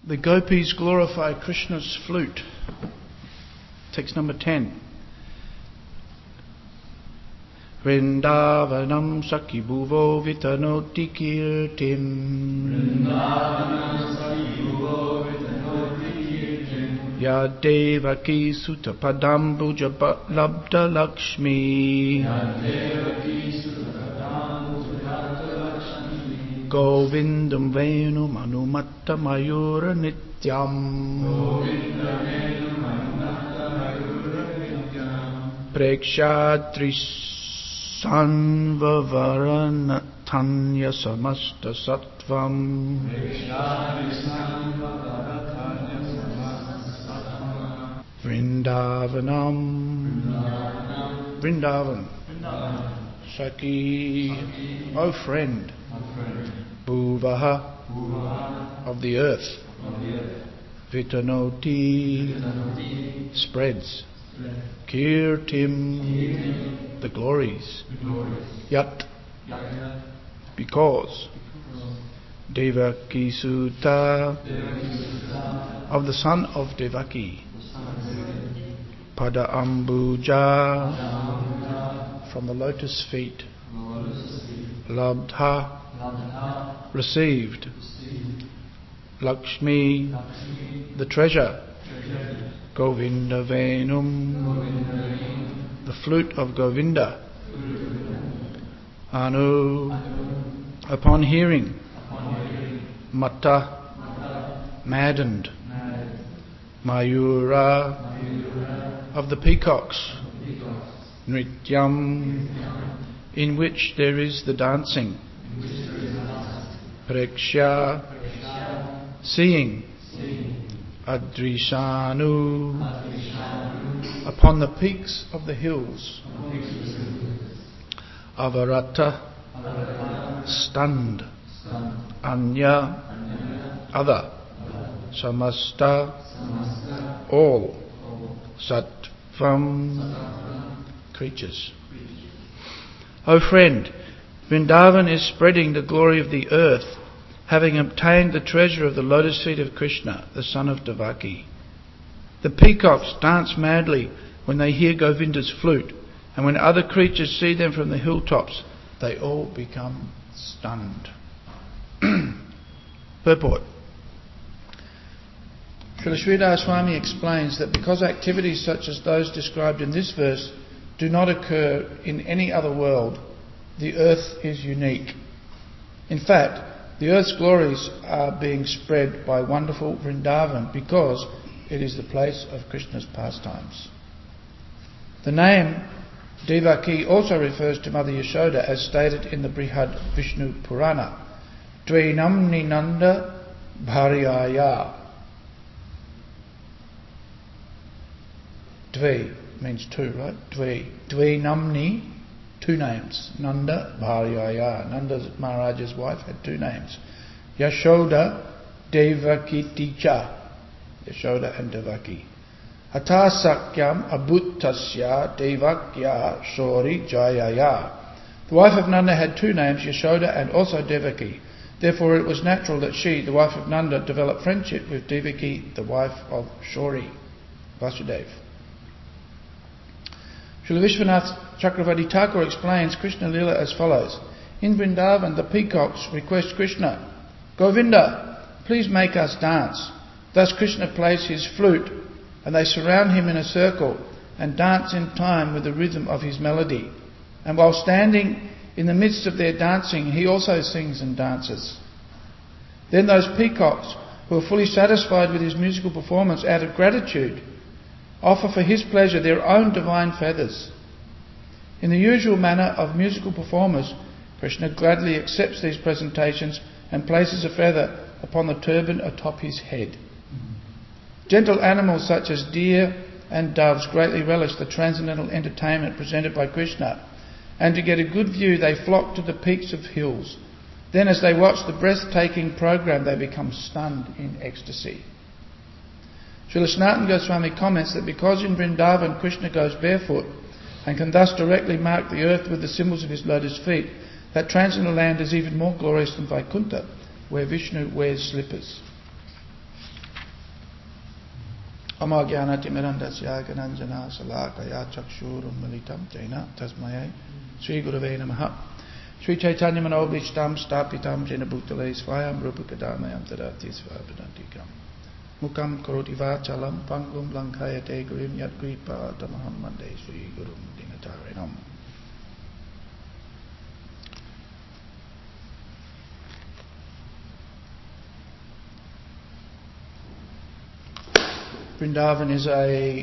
The gopis glorify Krishna's flute. Text number 10. Vrindavanam Sakhi Bhuvo Vitanoti Kirtim Ya Devaki Sutta Padambuja Labda Lakshmi Govindam Venu Manumatta Mayura Nityam Prekshadris Sanvavaranatanya Samasta Sattvam Vrindavanam Vrindavan Saki, O friend, Bhuvaha of the earth, Vitanoti spreads, Kirtim the glories, Yat because, Devaki Sutta of the son of Devaki, Pada Ambuja from the lotus feet, Labdha received, Lakshmi the treasure, Govinda Venum the flute of Govinda, Anu upon hearing, Matta maddened, Mayura of the peacocks, Nrityam in which there is the dancing, Preksha seeing, Adrishanu upon the peaks of the hills, Avarata stunned, Anya other, Samasta all, Sattvam creatures. O friend, Vrindavan is spreading the glory of the earth, having obtained the treasure of the lotus feet of Krishna, the son of Devaki. The peacocks dance madly when they hear Govinda's flute, and when other creatures see them from the hilltops, they all become stunned. Purport. Srila Sridhar Swami explains that because activities such as those described in this verse do not occur in any other world, the earth is unique. In fact, the earth's glories are being spread by wonderful Vrindavan because it is the place of Krishna's pastimes. The name Devaki also refers to Mother Yashoda as stated in the Brihad Vishnu Purana. Dvainamni Nanda Bharyaya. Dve means two, right? Dvainamni, two names. Nanda Bharyaya. Nanda Maharaja's wife had two names. Yashoda Devaki Ticha. Yashoda and Devaki. Atasakyam abuttasya devakya shori jayaya. The wife of Nanda had two names, Yashoda and also Devaki. Therefore it was natural that she, the wife of Nanda, developed friendship with Devaki, the wife of Shori, Vasudev. Srila Vishwanath Chakravarti Thakur explains Krishna Lila as follows. In Vrindavan the peacocks request Krishna, Govinda, please make us dance. Thus Krishna plays his flute, and they surround him in a circle and dance in time with the rhythm of his melody. And while standing in the midst of their dancing, he also sings and dances. Then those peacocks, who are fully satisfied with his musical performance out of gratitude, offer for his pleasure their own divine feathers. In the usual manner of musical performers, Krishna gladly accepts these presentations and places a feather upon the turban atop his head. Gentle animals such as deer and doves greatly relish the transcendental entertainment presented by Krishna, and to get a good view they flock to the peaks of hills. Then as they watch the breathtaking program they become stunned in ecstasy. Srila Sanatana Goswami comments that because in Vrindavan Krishna goes barefoot and can thus directly mark the earth with the symbols of his lotus feet, that transcendental land is even more glorious than Vaikuntha, where Vishnu wears slippers. Amagyanatimirandasya Gananjana Salakaya Chakshurum Malitam Jaina Tasmaya Sri Gurave Namaha Sri Chaitanya Manobishtam Stapitam Jena Bhutale Svayam Rupakadamayam Tadati Svapadantikam Mukam Karoti Vachalam Pangum Lankayate Gurim Yat Gripa Tamaham Mande Sri Gurum Dinatarinam. Vrindavan is a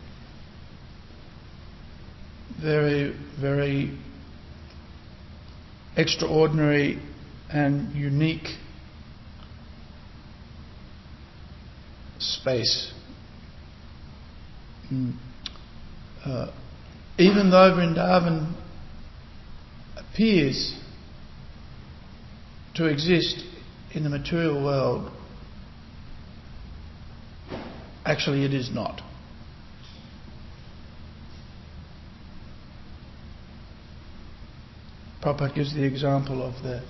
very, very extraordinary and unique space. Even though Vrindavan appears to exist in the material world, actually it is not. Prabhupada gives the example of the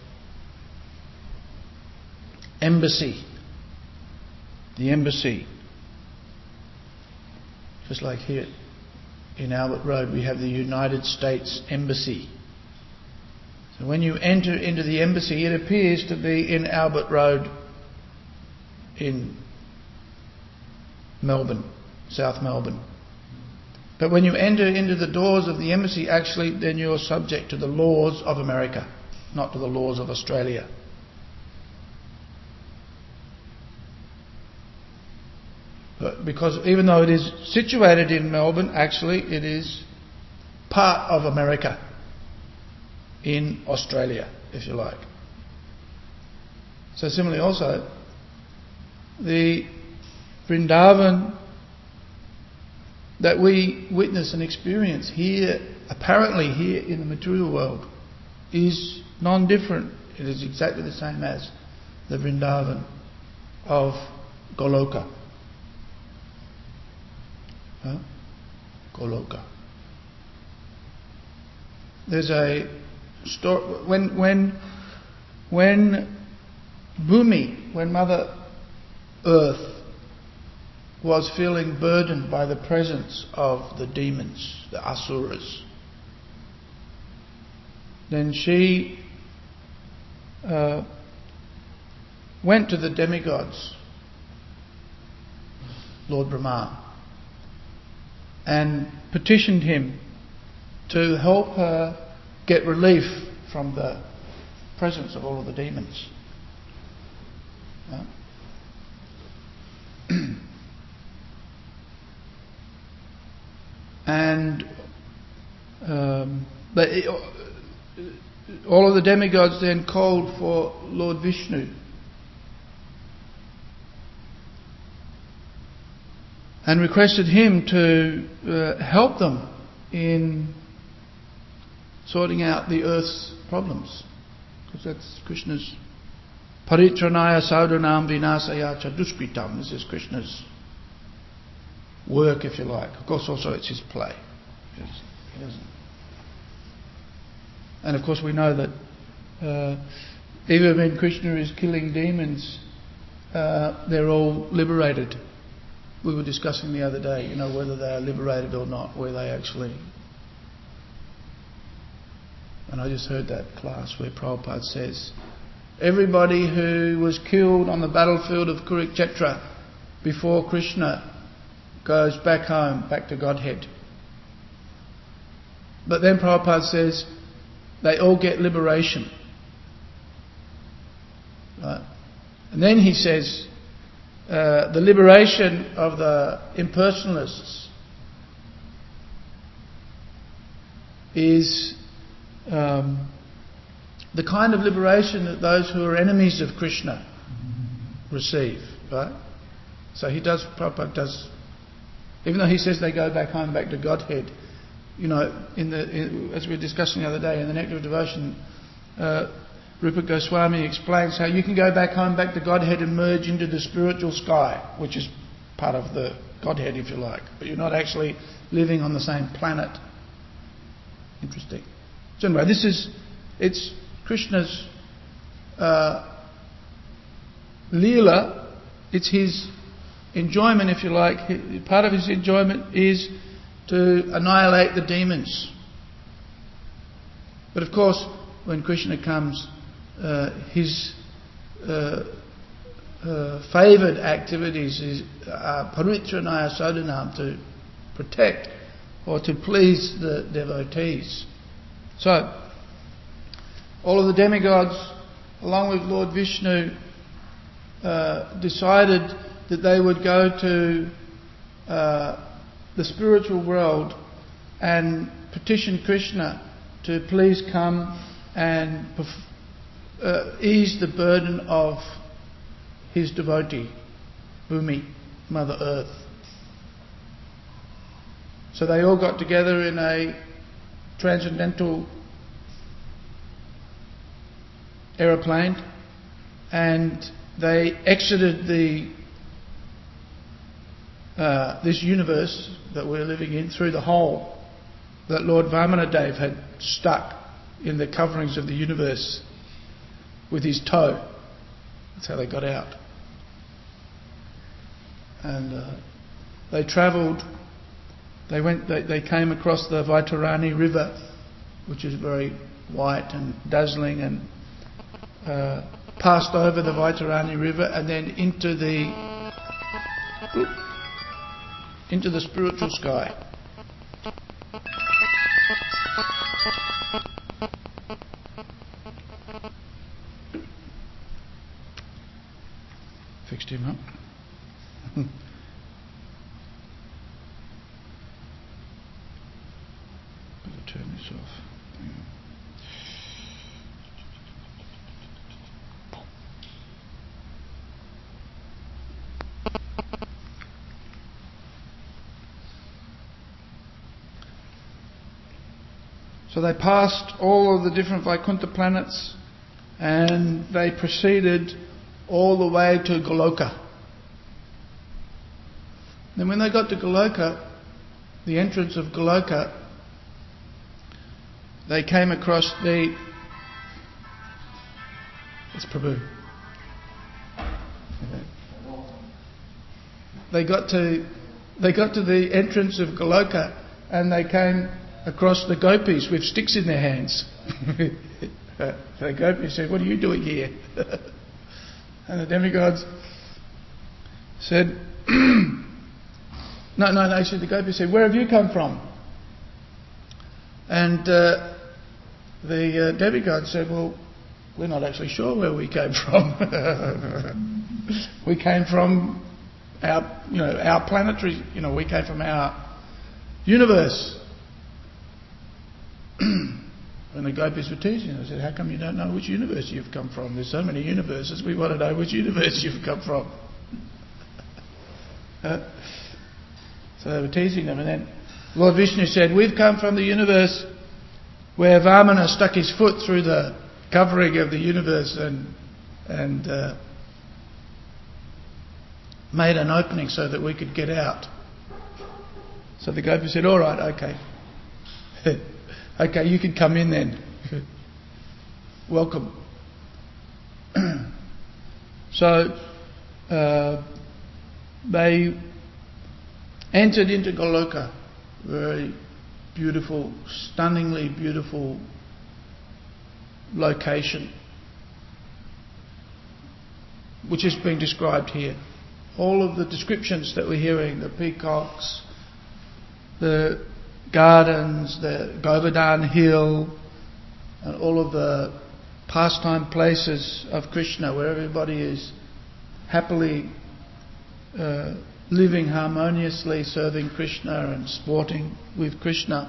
embassy. The embassy. Just like here in Albert Road we have the United States Embassy. So when you enter into the embassy, it appears to be in Albert Road in Melbourne, South Melbourne. But when you enter into the doors of the embassy, actually then you're subject to the laws of America, not to the laws of Australia. But because even though it is situated in Melbourne, actually it is part of America in Australia, if you like. So similarly also, the Vrindavan that we witness and experience here, apparently here in the material world, is non-different. It is exactly the same as the Vrindavan of Goloka. Goloka. There's a story when Bhumi, when Mother Earth was feeling burdened by the presence of the demons, the asuras, then she went to the demigods, Lord Brahma, and petitioned him to help her get relief from the presence of all of the demons. And all of the demigods then called for Lord Vishnu. And requested him to help them in sorting out the earth's problems. Because that's Krishna's Paritranaya Saudhanam Vinasaya Chaduskritam. This is Krishna's work, if you like. Of course also it's his play. He doesn't. And of course we know that even when Krishna is killing demons, they're all liberated. We were discussing the other day, whether they are liberated or not, where they actually... And I just heard that class where Prabhupada says, everybody who was killed on the battlefield of Kurukshetra before Krishna goes back home, back to Godhead. But then Prabhupada says, they all get liberation. Right? And then he says, the liberation of the impersonalists is the kind of liberation that those who are enemies of Krishna receive. Right? So Prabhupada does, even though he says they go back home, back to Godhead, as we were discussing the other day in the Nectar of Devotion, Rupa Goswami explains how you can go back home, back to Godhead and merge into the spiritual sky, which is part of the Godhead, if you like, but you're not actually living on the same planet. Interesting. So anyway, it's Krishna's Leela, it's his enjoyment, if you like, part of his enjoyment is to annihilate the demons. But of course, when Krishna comes, his favoured activities are paritranaya sadhanam, to protect or to please the devotees. So, all of the demigods, along with Lord Vishnu, decided that they would go to the spiritual world and petition Krishna to please come and ease the burden of his devotee, Bhumi, Mother Earth. So they all got together in a transcendental aeroplane and they exited this universe that we're living in through the hole that Lord Vamanadev had stuck in the coverings of the universe with his toe. That's how they got out. And they travelled. They came across the Vaitarani River, which is very white and dazzling, and passed over the Vaitarani River and then into the spiritual sky. Fixed him up. Better turn this off. So they passed all of the different Vaikuntha planets and they proceeded all the way to Goloka. Then when they got to Goloka, the entrance of Goloka, they came across it's Prabhu. They got to the entrance of Goloka and they came across the gopis with sticks in their hands. The gopis said, "What are you doing here?" And the demigods said, No, the gopis said, "Where have you come from?" And the demigods said, "Well, we're not actually sure where we came from. We came from our planetary, we came from our universe." And the gopis were teasing. I said, "How come you don't know which universe you've come from? There's so many universes. We want to know which universe you've come from." So they were teasing them. And then Lord Vishnu said, "We've come from the universe where Vamana stuck his foot through the covering of the universe and made an opening so that we could get out." So the gopis said, "All right, okay." "Okay, you can come in then. Welcome." So they entered into Goloka, very beautiful, stunningly beautiful location, which is being described here. All of the descriptions that we're hearing, the peacocks, the gardens, the Govardhan Hill, and all of the pastime places of Krishna where everybody is happily living harmoniously, serving Krishna and sporting with Krishna.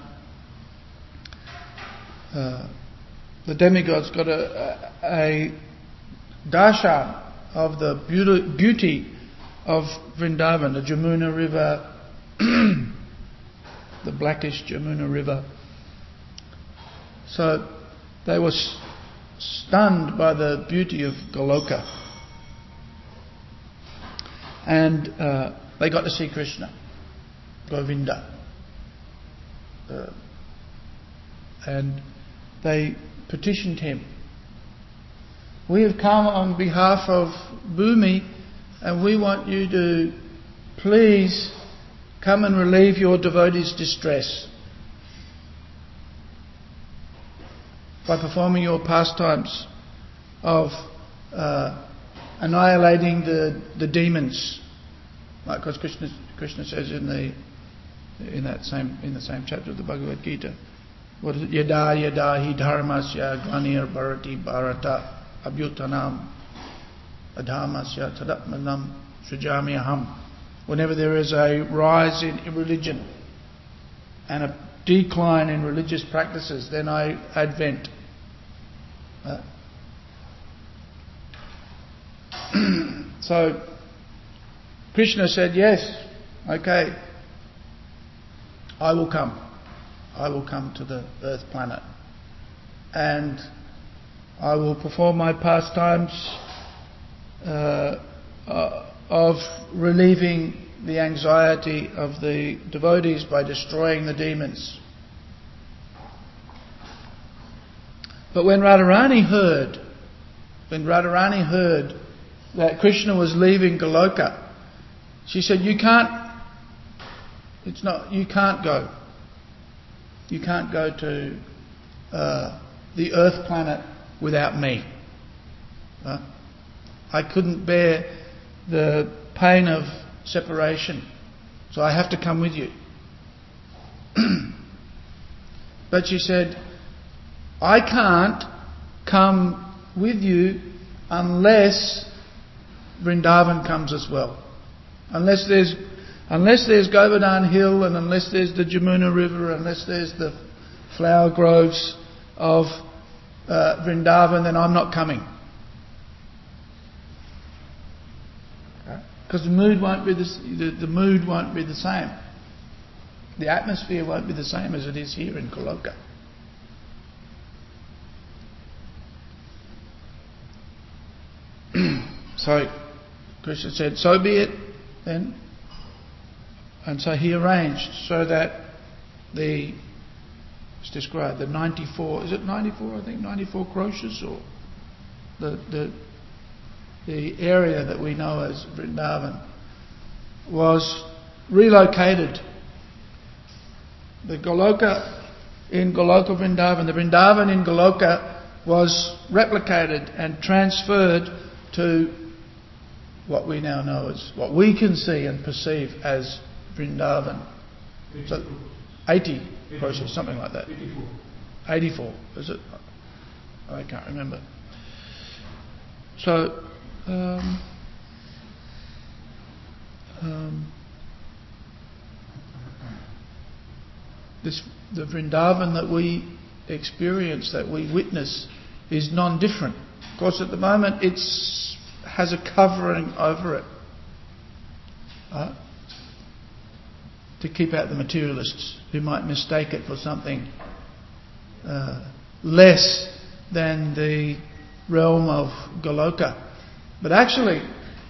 The demigods got a darshan of the beauty of Vrindavan, the Jamuna River, the blackish Jamuna River. So they were stunned by the beauty of Goloka. And they got to see Krishna, Govinda. And they petitioned him, "We have come on behalf of Bhumi and we want you to please come and relieve your devotees' distress by performing your pastimes of annihilating the demons, like because Krishna says in the same chapter of the Bhagavad Gita. What is it? Yada yada hi dharmasya glanir bharati bharata abhyutanam adhamasya tadatmanam srijami aham. Whenever there is a rise in religion and a decline in religious practices, then I advent. So Krishna said, yes, okay, I will come. I will come to the earth planet and I will perform my pastimes of relieving the anxiety of the devotees by destroying the demons. But when Radharani heard that Krishna was leaving Goloka, she said, you can't go. You can't go to the earth planet without me. I couldn't bear the pain of separation, so I have to come with you. But she said, I can't come with you unless Vrindavan comes as well. Unless there's Govardhan Hill, and unless there's the Jamuna River, unless there's the flower groves of Vrindavan, then I'm not coming. Because the mood won't be the same. The atmosphere won't be the same as it is here in Goloka. So Krishna said, so be it then. And so he arranged so that it's described, the 94, is it 94? I think 94 kroshas, or the area that we know as Vrindavan was relocated. The Goloka in Goloka Vrindavan, the Vrindavan in Goloka was replicated and transferred to what we now know as, what we can see and perceive as Vrindavan. So 80 kroshas, something like that. 84, is it? I can't remember. So the Vrindavan that we experience, that we witness, is non-different. Of course, at the moment it has a covering over it to keep out the materialists who might mistake it for something less than the realm of Goloka. But actually,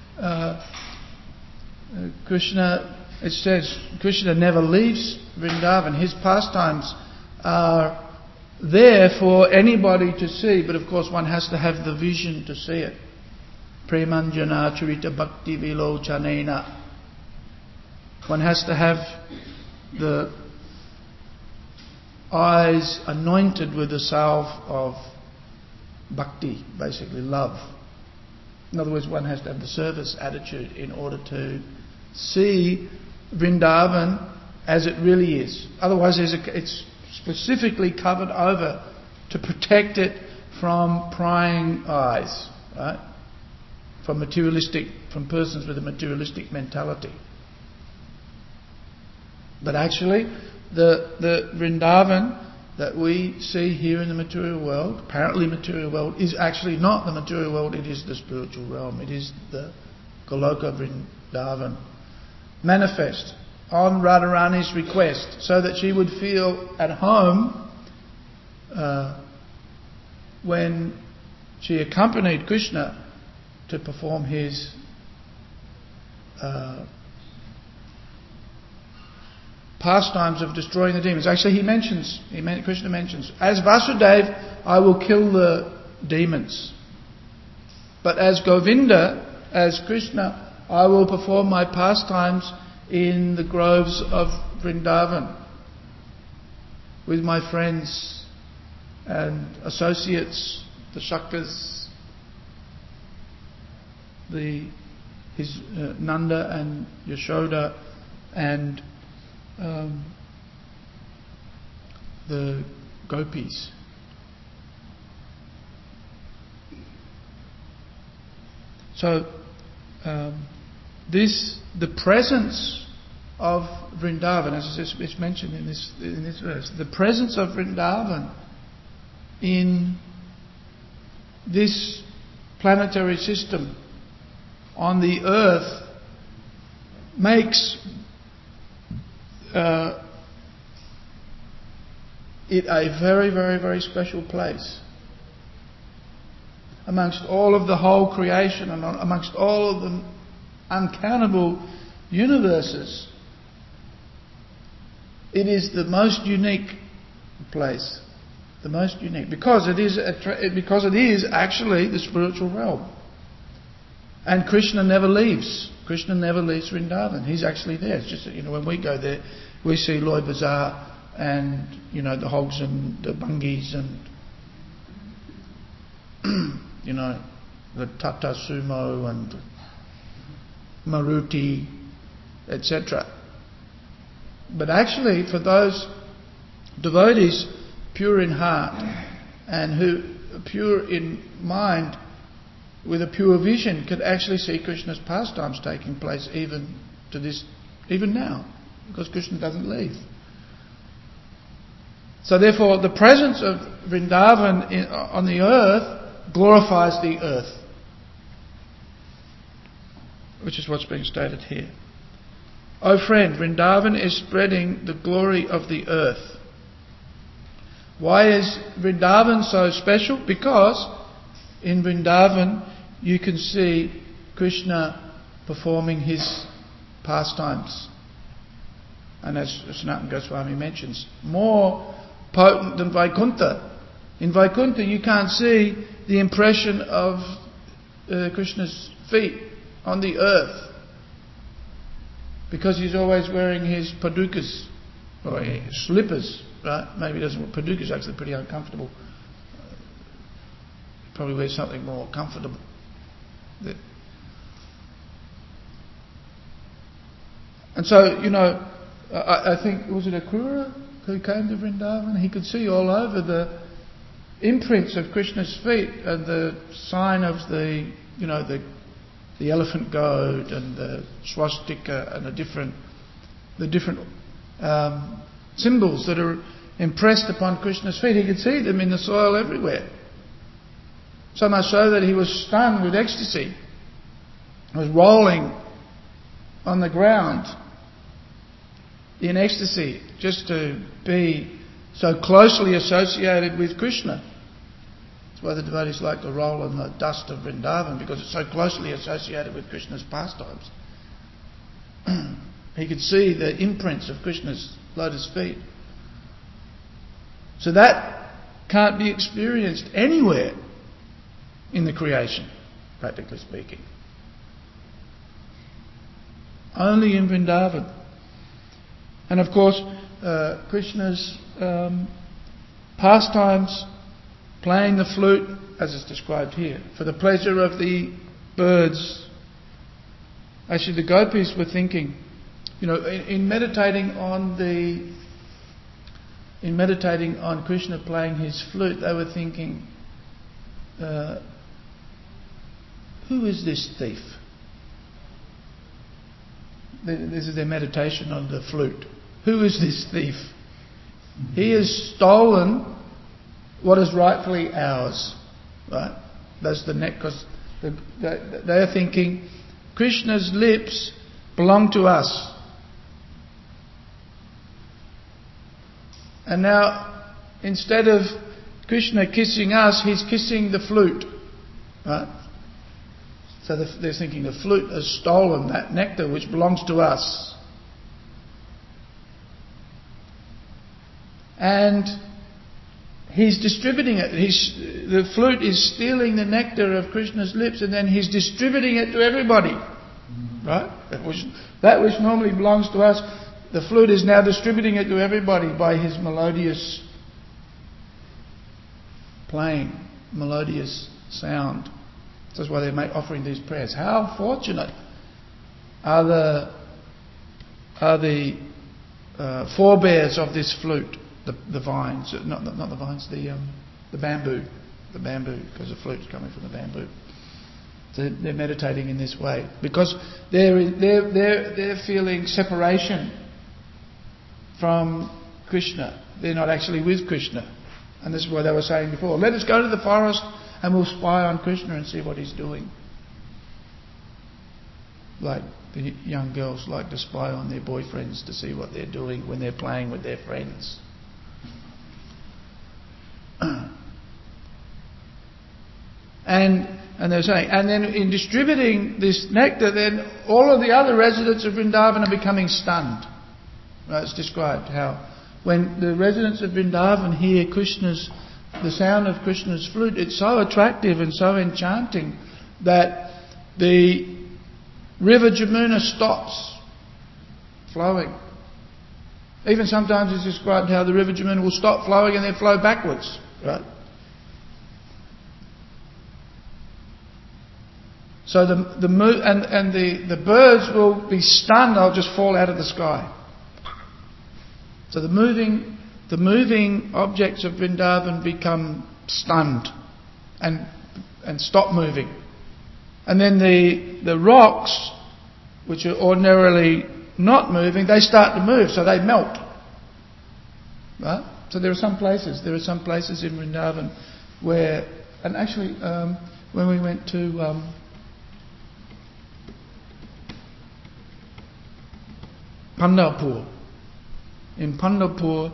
it says Krishna never leaves Vrindavan. His pastimes are there for anybody to see, but of course one has to have the vision to see it. Premanjana Charita Bhakti Vilochanena. One has to have the eyes anointed with the salve of bhakti, basically love. In other words, one has to have the service attitude in order to see Vrindavan as it really is. Otherwise, it's specifically covered over to protect it from prying eyes, right? From persons with a materialistic mentality. But actually, the Vrindavan that we see here in the material world, apparently material world, is actually not the material world, it is the spiritual realm. It is the Goloka Vrindavan. Manifest on Radharani's request, so that she would feel at home when she accompanied Krishna to perform his pastimes of destroying the demons. Actually, Krishna mentions, as Vasudeva, I will kill the demons. But as Govinda, as Krishna, I will perform my pastimes in the groves of Vrindavan with my friends and associates, the Shaktas, his Nanda and Yashoda, and the gopis. So the presence of Vrindavan, as it's mentioned in this verse, the presence of Vrindavan in this planetary system on the earth makes it a very, very, very special place amongst all of the whole creation and amongst all of the uncountable universes. It is the most unique place, the most unique, because it is actually the spiritual realm. And Krishna never leaves. Krishna never leaves Vrindavan. He's actually there. It's just that, when we go there, we see Loi Bazaar and, the hogs and the bungis and, the Tata Sumo and Maruti, etc. But actually, for those devotees pure in heart and who pure in mind, with a pure vision, could actually see Krishna's pastimes taking place even now, because Krishna doesn't leave. So therefore, the presence of Vrindavan on the earth glorifies the earth, which is what's being stated here. O friend, Vrindavan is spreading the glory of the earth. Why is Vrindavan so special? Because in Vrindavan you can see Krishna performing his pastimes. And as Sanatana Goswami mentions, more potent than Vaikuntha. In Vaikuntha you can't see the impression of Krishna's feet on the earth, because he's always wearing his padukas, or his slippers, right? Maybe he doesn't. Padukas actually pretty uncomfortable. Probably wear something more comfortable. And so, I think, was it Akrura who came to Vrindavan? He could see all over the imprints of Krishna's feet and the sign of the elephant goat and the swastika and the different symbols that are impressed upon Krishna's feet. He could see them in the soil everywhere. So much so that he was stunned with ecstasy. He was rolling on the ground in ecstasy just to be so closely associated with Krishna. That's why the devotees like to roll in the dust of Vrindavan, because it's so closely associated with Krishna's pastimes. He could see the imprints of Krishna's lotus feet. So that can't be experienced anywhere in the creation, practically speaking. Only in Vrindavan. And of course, Krishna's pastimes, playing the flute, as is described here, for the pleasure of the birds. Actually, the gopis were thinking, in meditating on Krishna playing his flute, they were thinking, who is this thief? This is their meditation on the flute. Who is this thief? He has stolen what is rightfully ours. Right? That's the neck, because they are thinking Krishna's lips belong to us. And now, instead of Krishna kissing us, he's kissing the flute. Right? So they're thinking the flute has stolen that nectar which belongs to us. And he's distributing it. The flute is stealing the nectar of Krishna's lips, and then he's distributing it to everybody. Right? That which normally belongs to us, the flute is now distributing it to everybody by his melodious playing, melodious sound. That's why they're offering these prayers. How fortunate are the forebears of this flute, the vines, not the vines, the bamboo, because the flute is coming from the bamboo. So they're meditating in this way because they're feeling separation from Krishna. They're not actually with Krishna, and this is what they were saying before. Let us go to the forest and we'll spy on Krishna and see what he's doing. Like the young girls like to spy on their boyfriends to see what they're doing when they're playing with their friends. And they're saying, and then in distributing this nectar, then all of the other residents of Vrindavan are becoming stunned. Right, it's described how when the residents of Vrindavan hear the sound of Krishna's flute, it's so attractive and so enchanting that the river Jamuna stops flowing. Even sometimes it's described how the river Jamuna will stop flowing and then flow backwards. Right? So the birds will be stunned; they'll just fall out of the sky. So the moving objects of Vrindavan become stunned and stop moving, and then the rocks, which are ordinarily not moving, they start to move, so they melt. Right? So there are some places in Vrindavan where, and actually, when we went to Pandharpur. In Pandharpur,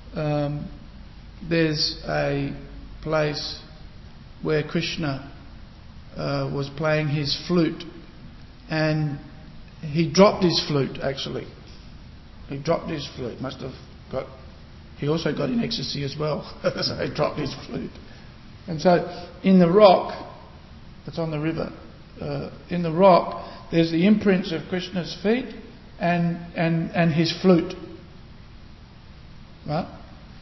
there's a place where Krishna was playing his flute, and he dropped his flute. Actually, he dropped his flute. He also got in ecstasy as well, so he dropped his flute. And so, in the rock that's on the river, in the rock, there's the imprints of Krishna's feet and his flute. Right?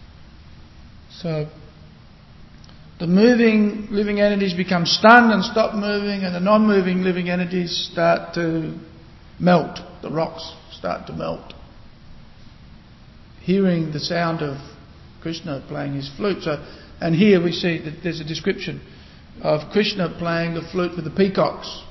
So the moving living entities become stunned and stop moving, and the non-moving living entities start to melt. The rocks start to melt, hearing the sound of Krishna playing his flute. So, and here we see that there's a description of Krishna playing the flute with the peacocks.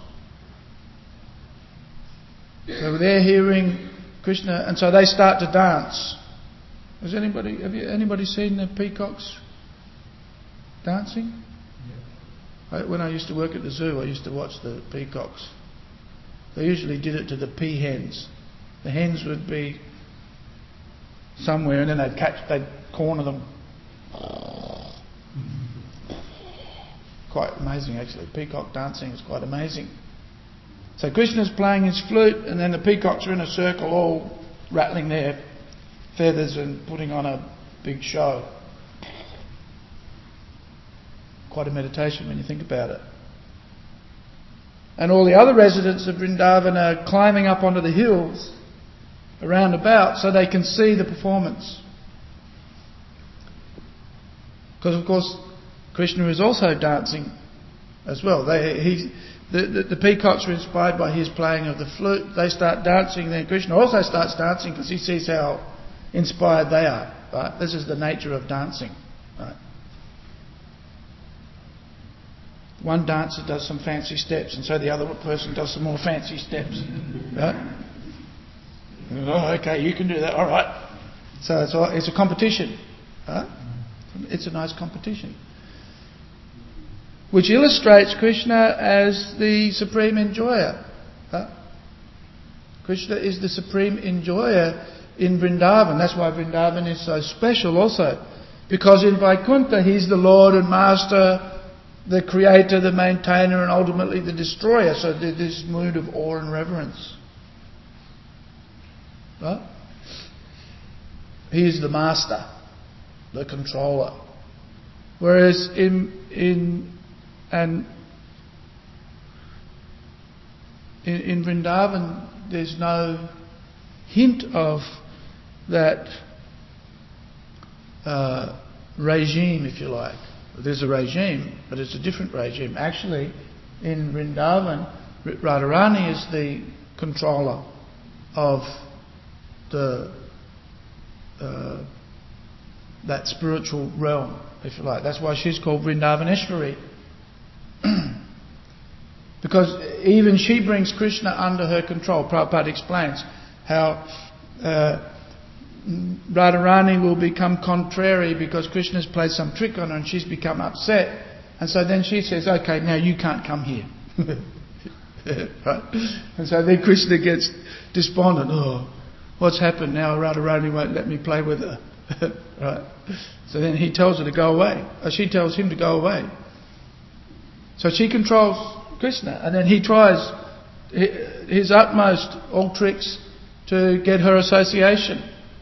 So they're hearing Krishna, and so they start to dance. Have anybody seen the peacocks dancing? Yeah. When I used to work at the zoo, I used to watch the peacocks. They usually did it to the peahens. The hens would be somewhere, and then they'd corner them. Quite amazing, actually. Peacock dancing is quite amazing. So Krishna's playing his flute, and then the peacocks are in a circle, all rattling their feathers and putting on a big show. Quite a meditation when you think about it. And all the other residents of Vrindavan are climbing up onto the hills around about so they can see the performance. Because of course Krishna is also dancing as well. The peacocks are inspired by his playing of the flute. They start dancing, then Krishna also starts dancing because he sees how inspired they are. Right? This is the nature of dancing. Right? One dancer does some fancy steps, and so the other person does some more fancy steps. Right? Oh, okay, you can do that. All right. So it's a competition. Right? It's a nice competition, which illustrates Krishna as the supreme enjoyer. Krishna is the supreme enjoyer in Vrindavan. That's why Vrindavan is so special also. Because in Vaikuntha he's the Lord and Master, the Creator, the Maintainer, and ultimately the Destroyer. So there's this mood of awe and reverence. Right? He is the Master, the Controller. Whereas in in Vrindavan, there's no hint of that regime, if you like. There's a regime, but it's a different regime. Actually, in Vrindavan, Radharani is the controller of that spiritual realm, if you like. That's why she's called Vrindavaneshwari. Because even she brings Krishna under her control. Prabhupada explains how Radharani will become contrary because Krishna's played some trick on her and she's become upset. And so then she says, okay, now you can't come here. Right? And so then Krishna gets despondent. Oh, what's happened now? Radharani won't let me play with her. Right? So then he tells her to go away. Or she tells him to go away. So she controls Krishna, and then he tries his utmost, all tricks, to get her association.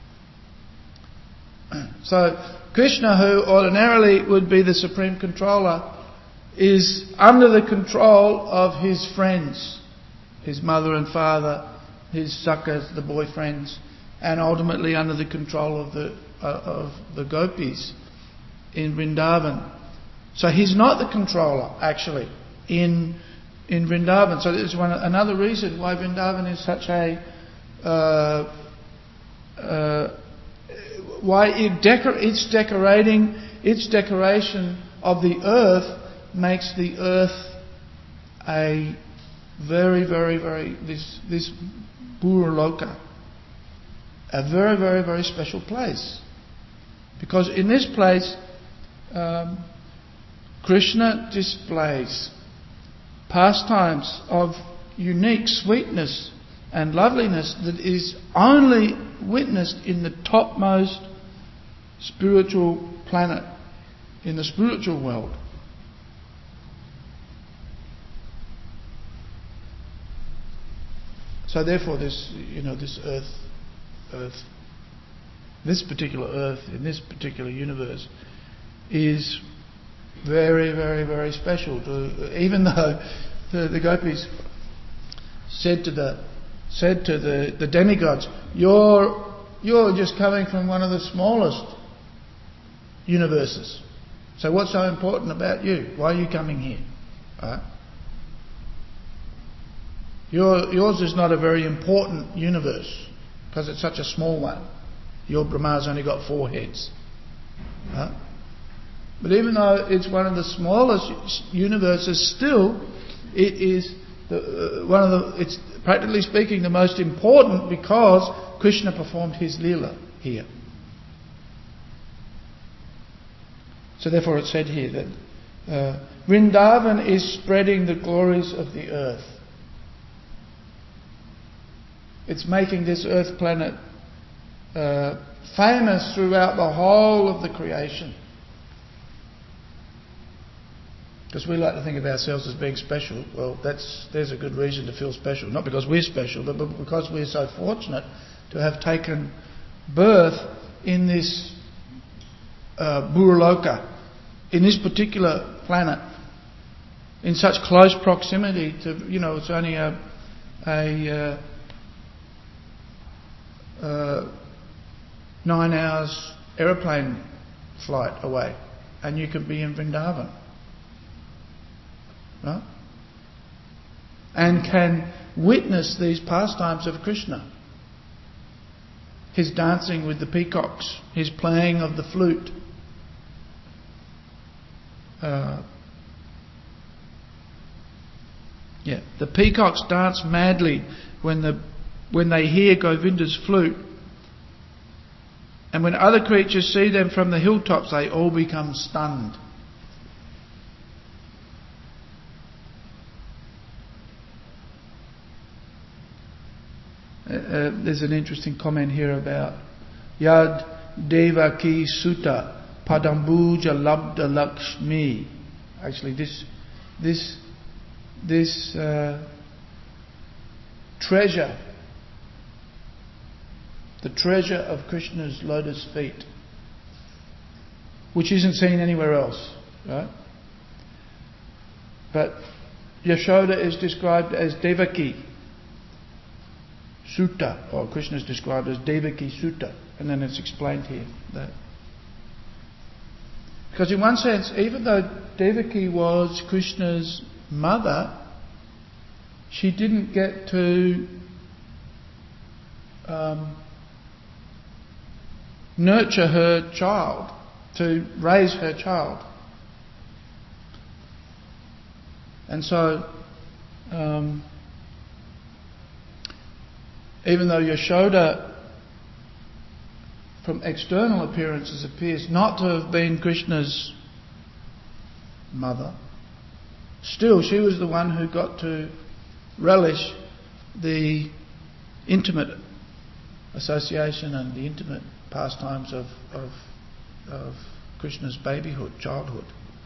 So Krishna, who ordinarily would be the supreme controller, is under the control of his friends, his mother and father, his sakhas, the boyfriends, and ultimately under the control of the gopis in Vrindavan. So he's not the controller, actually, in Vrindavan. So there's another reason why Vrindavan is such a why its decoration of the earth makes the earth a very, very, very this Buraloka a very, very, very special place, because in this place Krishna displays pastimes of unique sweetness and loveliness that is only witnessed in the topmost spiritual planet, in the spiritual world. So therefore this earth, this particular earth in this particular universe is very, very, very special. Even though the gopis said to the demigods, you're just coming from one of the smallest universes. So what's so important about you? Why are you coming here? Right? Yours is not a very important universe because it's such a small one. Your Brahma's only got 4 heads. Right? But even though it's one of the smallest universes, still it is it's practically speaking the most important, because Krishna performed his Leela here. So therefore it's said here that Vrindavan is spreading the glories of the earth. It's making this earth planet famous throughout the whole of the creation. Because we like to think of ourselves as being special. Well, there's a good reason to feel special. Not because we're special, but because we're so fortunate to have taken birth in this Buraloka, in this particular planet, in such close proximity to, it's only a 9 hours aeroplane flight away, and you could be in Vrindavan. Right? And can witness these pastimes of Krishna. His dancing with the peacocks, his playing of the flute. The peacocks dance madly when they hear Govinda's flute. And when other creatures see them from the hilltops, they all become stunned. There's an interesting comment here about Yad Devaki Sutta Padambuja Labda Lakshmi. Actually, this treasure, the treasure of Krishna's lotus feet, which isn't seen anywhere else, right? But Yashoda is described as Devaki, Sutta, or Krishna is described as Devaki Sutta, and then it's explained here that. Because in one sense, even though Devaki was Krishna's mother, she didn't get to nurture her child, to raise her child. And so, even though Yashoda, from external appearances, appears not to have been Krishna's mother, still she was the one who got to relish the intimate association and the intimate pastimes of Krishna's babyhood, childhood.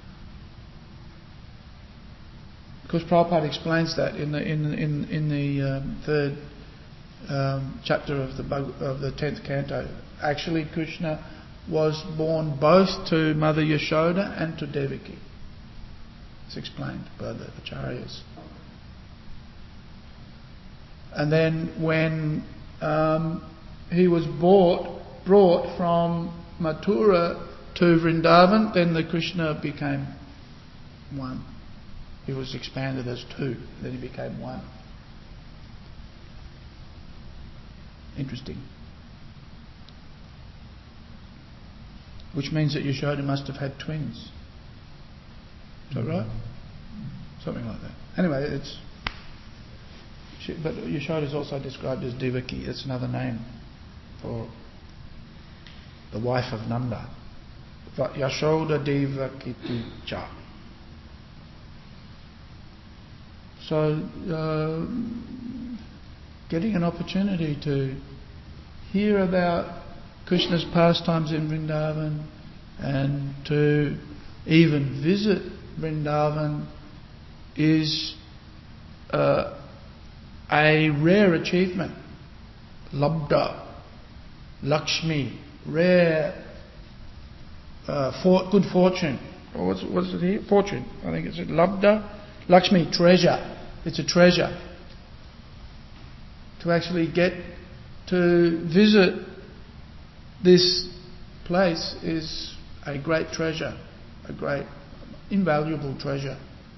Because Prabhupada explains that in the third chapter of the 10th canto. Actually, Krishna was born both to Mother Yashoda and to Devaki. It's explained by the Acharyas. And then when he was brought from Mathura to Vrindavan, then the Krishna became one. He was expanded as two, then he became one. Interesting. Which means that Yashoda must have had twins. Is that right? Something like that. Anyway, but Yashoda is also described as Devaki. It's another name for the wife of Nanda. Yashoda Devakiti Cha. So, getting an opportunity to hear about Krishna's pastimes in Vrindavan and to even visit Vrindavan is a rare achievement. Labda, Lakshmi, rare, good fortune. Or what's it here? Fortune. I think it's Labda, Lakshmi, treasure. It's a treasure. To actually get to visit this place is a great treasure, a great, invaluable treasure.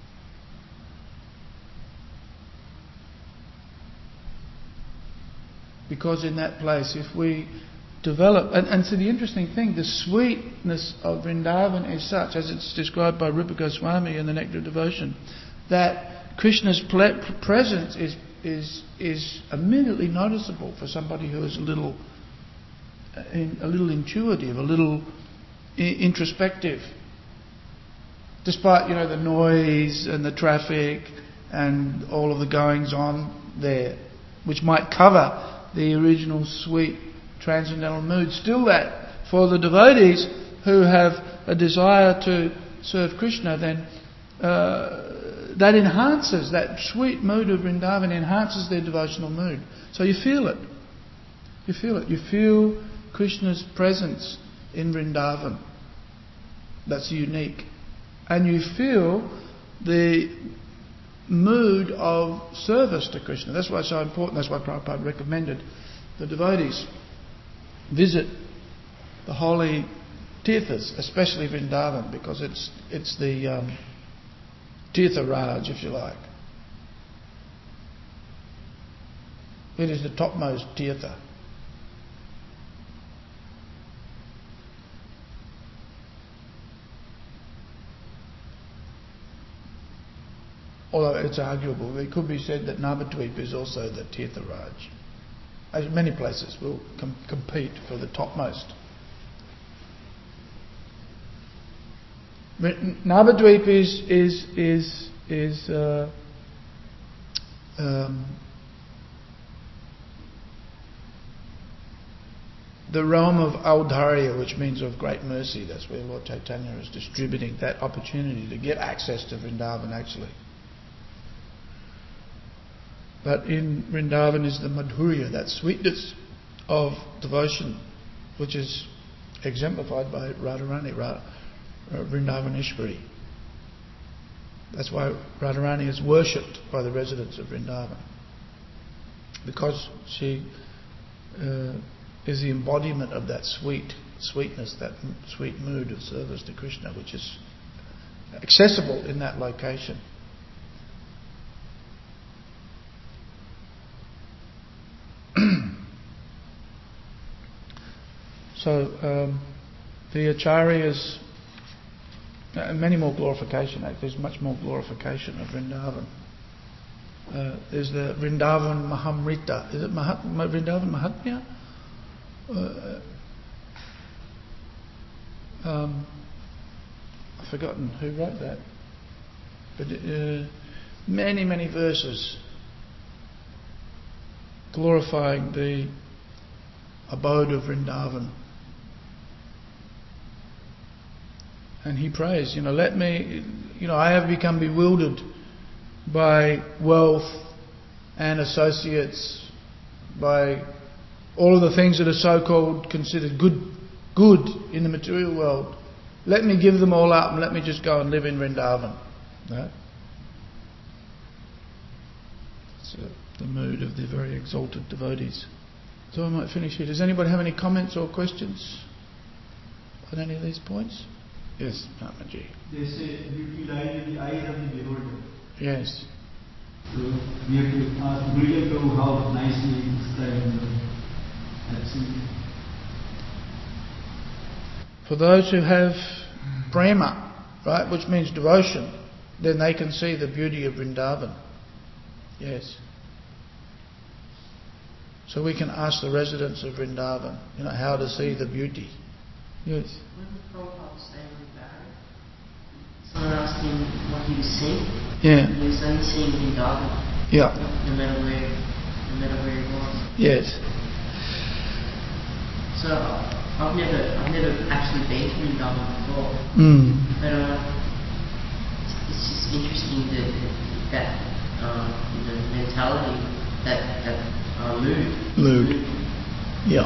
Because in that place, if we develop, and so the interesting thing, the sweetness of Vrindavan is such, as it's described by Rupa Goswami in the Nectar of Devotion, that Krishna's presence is immediately noticeable for somebody who is a little intuitive, a little introspective. Despite, the noise and the traffic and all of the goings on there, which might cover the original sweet transcendental mood, still that for the devotees who have a desire to serve Krishna, then that enhances, that sweet mood of Vrindavan enhances their devotional mood. So you feel it. You feel it. You feel Krishna's presence in Vrindavan. That's unique. And you feel the mood of service to Krishna. That's why it's so important. That's why Prabhupada recommended the devotees visit the holy tirthas, especially Vrindavan, because it's the Tirtha Raj, if you like. It is the topmost Tirtha. Although it's arguable, it could be said that Navadvip is also the Tirtha Raj. As many places will compete for the topmost. Navadvip is the realm of Audharya, which means of great mercy. That's where Lord Chaitanya is distributing that opportunity to get access to Vrindavan actually. But in Vrindavan is the Madhurya, that sweetness of devotion, which is exemplified by Radharani, Vrindavaneshwari. That's why Radharani is worshipped by the residents of Vrindavan. because she is the embodiment of that sweetness, that sweet mood of service to Krishna, which is accessible in that location. So the Acharyas, many more glorification. There's much more glorification of Vrindavan. There's the Vrindavan Mahamrita. Is it Vrindavan Mahatmya? I've forgotten who wrote that. But many verses glorifying the abode of Vrindavan. And he prays, let me, I have become bewildered by wealth and associates, by all of the things that are so-called considered good in the material world. Let me give them all up and let me just go and live in Vrindavan. No? It's the mood of the very exalted devotees. So I might finish here. Does anybody have any comments or questions on any of these points? Yes, Mahatmaji. They say beauty lies in the eyes of the beholder. Yes. So we have to ask William Prabhu how nicely described that scene. For those who have prema, right, which means devotion, then they can see the beauty of Vrindavan. Yes. So we can ask the residents of Vrindavan, how to see the beauty. Yes. When Prabhupada was staying with Barry, someone asked him what he was seeing. Yeah. He was only seeing Vrindavan. Yeah. No matter where he was. Yes. So I've never actually been to Vrindavan before. But it's just interesting that the mentality, that mood. Yeah.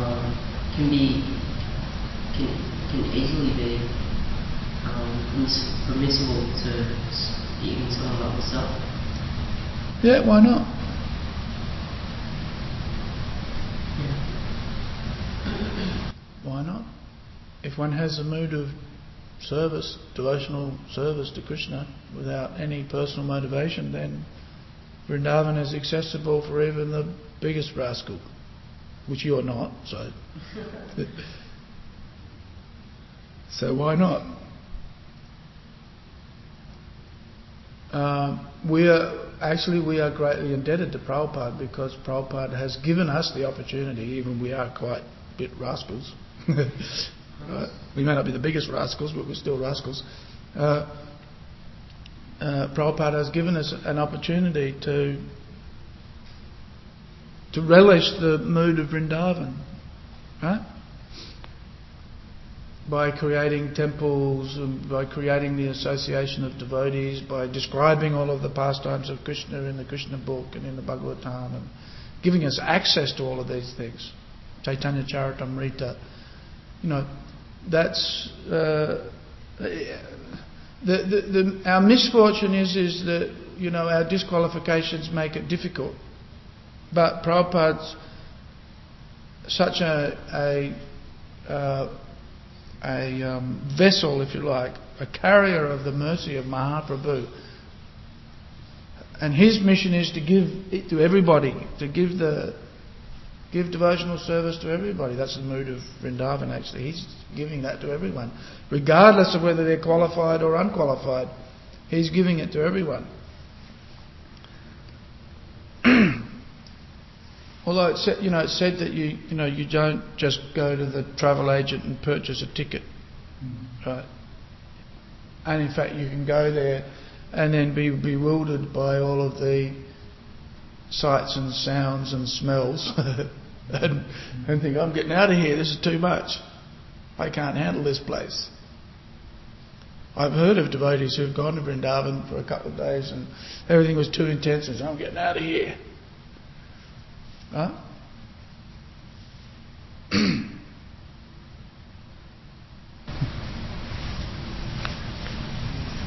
Can easily be permissible to even someone like myself. Yeah, why not? Yeah. Why not? If one has a mood of service, devotional service to Krishna without any personal motivation, then Vrindavan is accessible for even the biggest rascal, which you're not, so... So why not? We are greatly indebted to Prabhupada, because Prabhupada has given us the opportunity, even we are quite a bit rascals. Right? We may not be the biggest rascals, but we're still rascals. Prabhupada has given us an opportunity to relish the mood of Vrindavan, right? By creating temples, and by creating the association of devotees, by describing all of the pastimes of Krishna in the Krishna book and in the Bhagavatam, and giving us access to all of these things. Chaitanya Charitamrita. That's our misfortune is that our disqualifications make it difficult. But Prabhupada's such a vessel, if you like, a carrier of the mercy of Mahaprabhu. And his mission is to give it to everybody, to give devotional service to everybody. That's the mood of Vrindavan, actually. He's giving that to everyone, regardless of whether they're qualified or unqualified. He's giving it to everyone. Although it's said that you don't just go to the travel agent and purchase a ticket, right? And in fact, you can go there and then be bewildered by all of the sights and sounds and smells, and think, I'm getting out of here. This is too much. I can't handle this place. I've heard of devotees who've gone to Vrindavan for a couple of days and everything was too intense, and so I'm getting out of here. Right?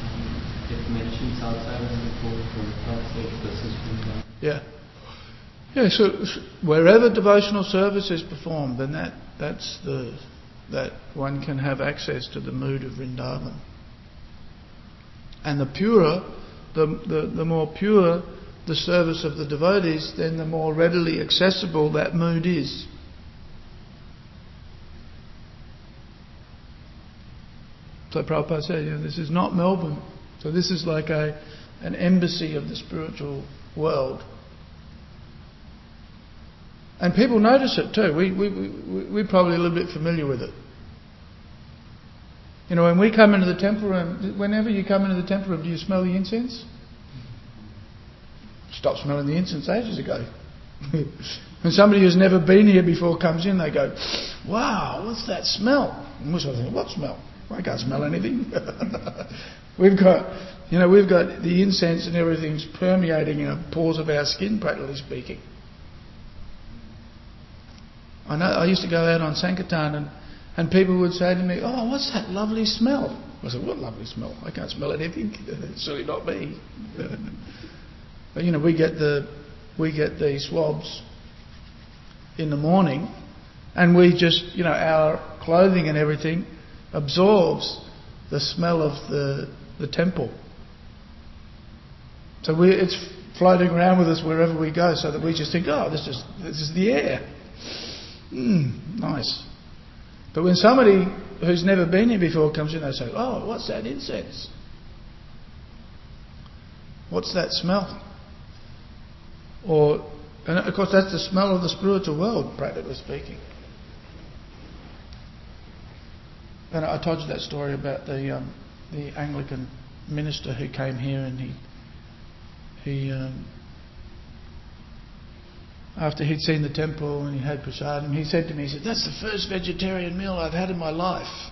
It mentions outside of the book for God's sake, this is Vrindavan. Yeah. Yeah, so wherever devotional service is performed, then that one can have access to the mood of Vrindavan. And the purer, the more pure the service of the devotees, then the more readily accessible that mood is. So Prabhupada said, this is not Melbourne. So this is like an embassy of the spiritual world. And people notice it too. We're probably a little bit familiar with it. When we come into the temple room, whenever you come into the temple room, do you smell the incense? Stopped smelling the incense ages ago. When somebody who's never been here before comes in, they go, "Wow, what's that smell?" And we sort of think, "What smell? I can't smell anything." We've got the incense and everything's permeating in the pores of our skin, practically speaking. I know I used to go out on Sankirtan and people would say to me, "Oh, what's that lovely smell?" I said, "What lovely smell? I can't smell anything. It's certainly not me." But we get the swabs in the morning, and we just our clothing and everything absorbs the smell of the temple. So it's floating around with us wherever we go, so that we just think, "Oh, this is the air. Nice." But when somebody who's never been here before comes in, they say, "Oh, what's that incense? What's that smell?" And of course that's the smell of the spiritual world, practically speaking. And I told you that story about the Anglican minister who came here, and he after he'd seen the temple and he had prasadam, he said to me, "That's the first vegetarian meal I've had in my life."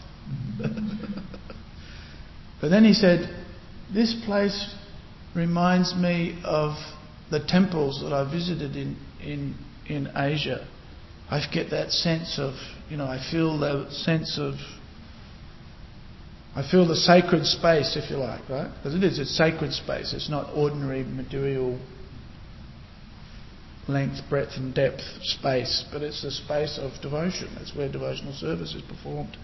But then he said, "This place reminds me of the temples that I visited in Asia. I get that sense of, I feel that sense of, I feel the sacred space, if you like, right? Because it's sacred space. It's not ordinary material length, breadth and depth space, but it's the space of devotion. It's where devotional service is performed."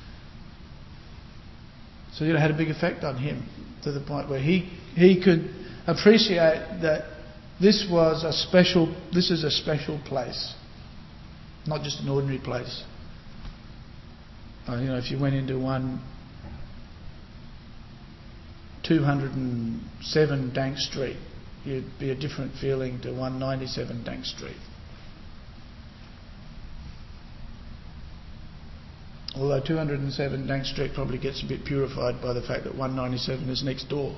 So it had a big effect on him, to the point where he could appreciate that this is a special place, not just an ordinary place. If you went into 207 Dank Street, it'd be a different feeling to 197 Dank Street. Although 207 Dank Street probably gets a bit purified by the fact that 197 is next door.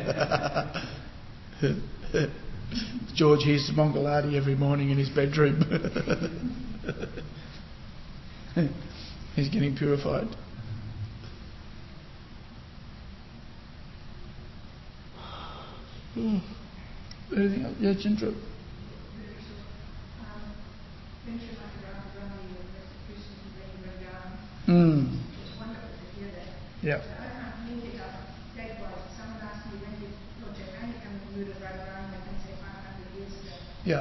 George hears the Mangalati every morning in his bedroom. He's getting purified. Anything else? Yeah, Chintra. Yeah. Yeah.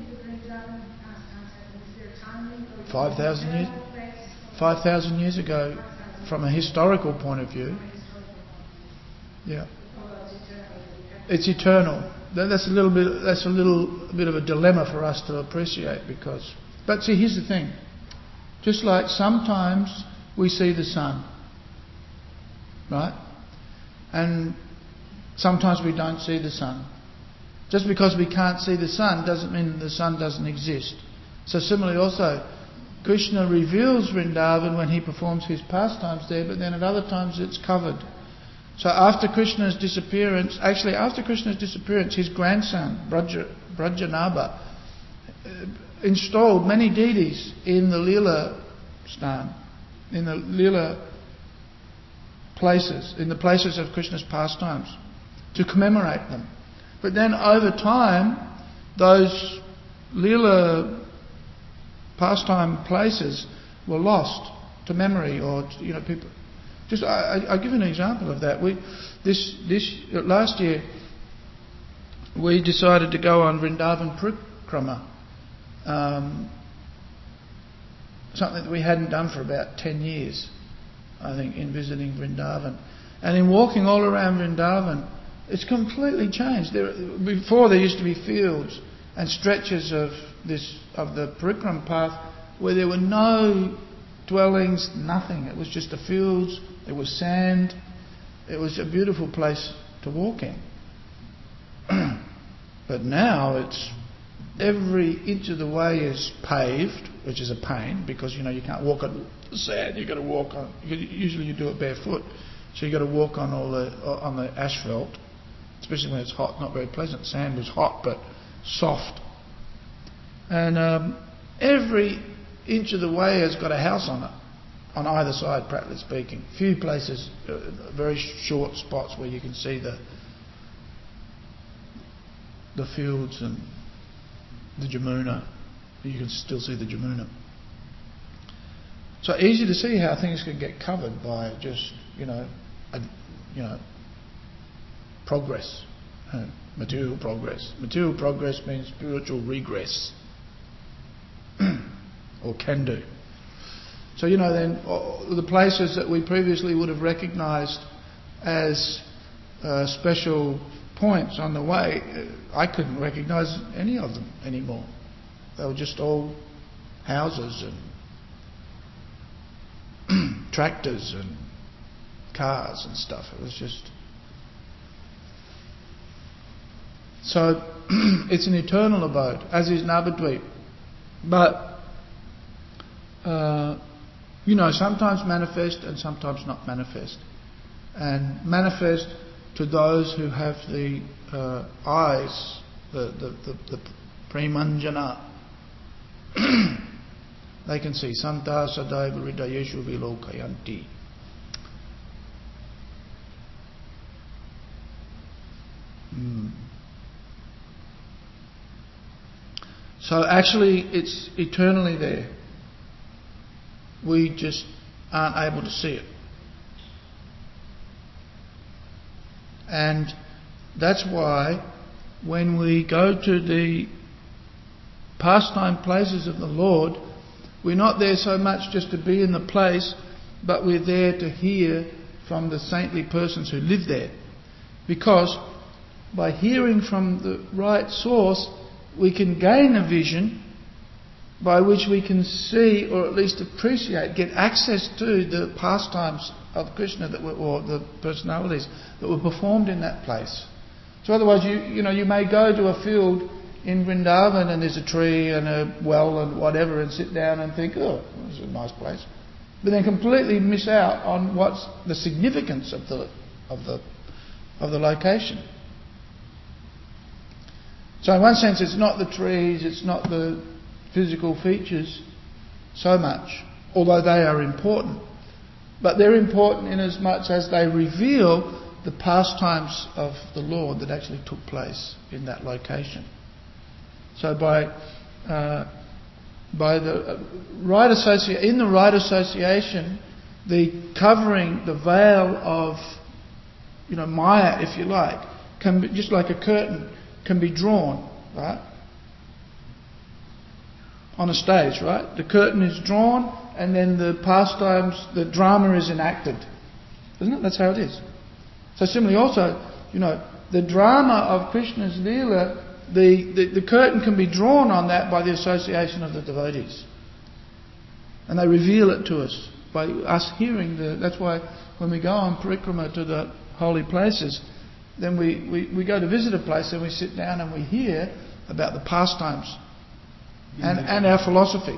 5,000 years. 5,000 years ago, from a historical point of view. Yeah. It's eternal. That's a little bit of a dilemma for us to appreciate, but see, here's the thing. Just like sometimes we see the sun, right? And sometimes we don't see the sun. Just because we can't see the sun doesn't mean the sun doesn't exist. So similarly also, Krishna reveals Vrindavan when he performs his pastimes there, but then at other times it's covered. So after Krishna's disappearance, his grandson, Brajanabha, installed many deities in the Leela Stan, in the Leela places, in the places of Krishna's pastimes, to commemorate them. But then over time, those Leela pastime places were lost to memory, or people. Just I'll give you an example of that. Last year we decided to go on Vrindavan Parikrama something that we hadn't done for about 10 years, I think, in visiting Vrindavan. And in walking all around Vrindavan, it's completely changed. Before there used to be fields and stretches of the Parikram path where there were no dwellings, nothing. It was just the fields, it was sand. It was a beautiful place to walk in. But now it's every inch of the way is paved, which is a pain because you can't walk on the sand. You've got to walk on. Usually you do it barefoot, so you've got to walk on on the asphalt, especially when it's hot. Not very pleasant. Sand was hot but soft, and every inch of the way has got a house on it, on either side, practically speaking. Few places, very short spots where you can see the fields and the Jamuna. You can still see the Jamuna. So easy to see how things can get covered by just progress, material progress. Material progress means spiritual regress, or can do. So then the places that we previously would have recognised as special points on the way, I couldn't recognise any of them anymore. They were just all houses and tractors and cars and stuff. It was just... So it's an eternal abode, as is Navadvip. But sometimes manifest and sometimes not manifest. And manifest to those who have the eyes, the premanjana. They can see Santa Sadaiva Hridayeshu Vilokayanti. So actually it's eternally there. We just aren't able to see it. And that's why when we go to the pastime places of the Lord, we're not there so much just to be in the place, but we're there to hear from the saintly persons who live there. Because by hearing from the right source, we can gain a vision by which we can see, or at least appreciate, get access to the pastimes of Krishna or the personalities that were performed in that place. So otherwise, you may go to a field in Vrindavan and there's a tree and a well and whatever, and sit down and think, oh, this is a nice place, but then completely miss out on what's the significance of the location. So in one sense, it's not the trees, it's not the physical features so much, although they are important. But they're important in as much as they reveal the pastimes of the Lord that actually took place in that location. So by the right association, the covering, the veil of Maya, if you like, can be just like a curtain, can be drawn, right? On a stage, right? The curtain is drawn and then the pastimes, the drama is enacted. Isn't it? That's how it is. So similarly also, the drama of Krishna's Leela, the curtain can be drawn on that by the association of the devotees. And they reveal it to us by us hearing that's why when we go on parikrama to the holy places, then we go to visit a place and we sit down and we hear about the pastimes and our philosophy.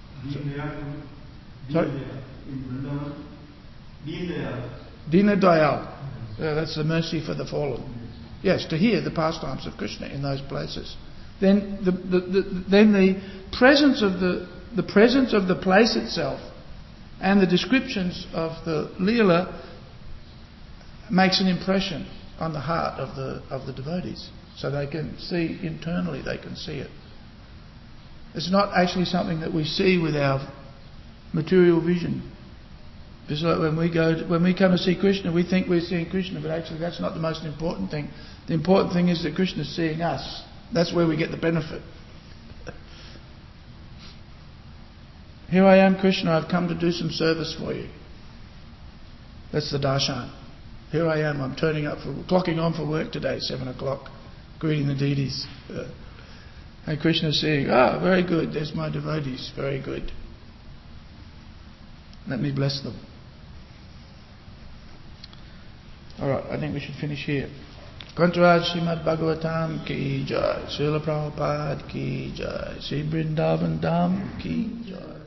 Dina Dayal. That's the mercy for the fallen. Yes, to hear the pastimes of Krishna in those places. Then the presence of the place itself and the descriptions of the Leela makes an impression on the heart of the devotees. So they can see internally, they can see it. It's not actually something that we see with our material vision. It's like when we come to see Krishna, we think we're seeing Krishna, but actually that's not the most important thing. The important thing is that Krishna's seeing us. That's where we get the benefit. Here I am, Krishna, I've come to do some service for you. That's the darshan. Here I am, I'm clocking on for work today, 7 o'clock, greeting the deities. And Krishna's saying, very good, there's my devotees, very good. Let me bless them. Alright, I think we should finish here. Grantaraj Srimad Bhagavatam ki jai, Srila Prabhupada ki jai, Sri Vrindavan Dham ki jai.